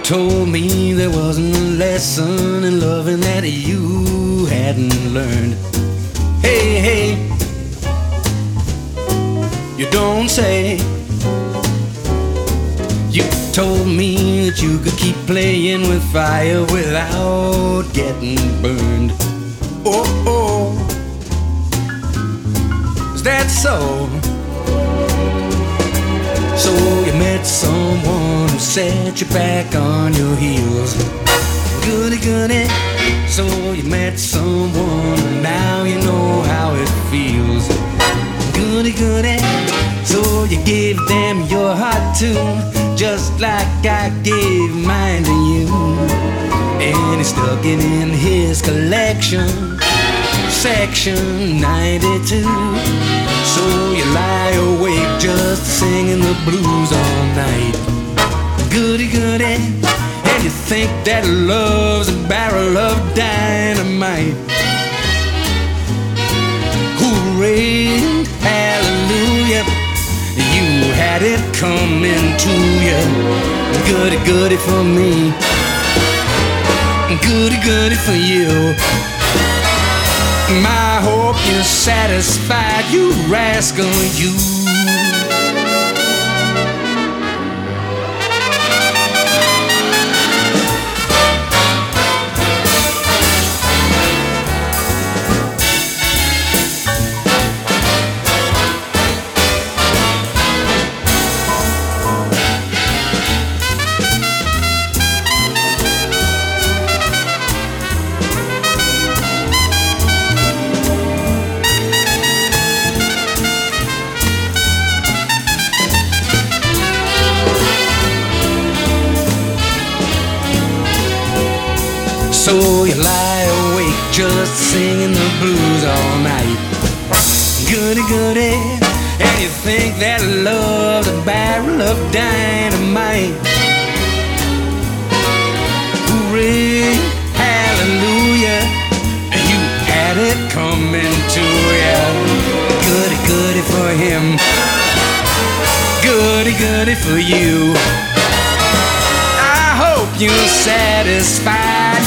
told me there wasn't a lesson in loving that you hadn't learned. Hey, hey, you don't say. You told me that you could keep playing with fire without getting burned. Oh, oh, is that so? So you met someone who set you back on your heels. Goody, goody. So you met someone and now you know how it feels. Goody, goody. So you gave them your heart too, just like I gave mine to you. And he stuck it in his collection, section 92. So you lie awake just singing the blues all night. Goody, goody. And you think that love's a barrel of dynamite. Hooray, hallelujah, you had it coming to you. Goody, goody for me, goody, goody for you. I hope you're satisfied, you rascal, you. So you lie awake just singing the blues all night. Goody, goody. And you think that love's a barrel of dynamite. Hooray, hallelujah, you had it coming to ya. Goody, goody for him, goody, goody for you. I hope you're satisfied.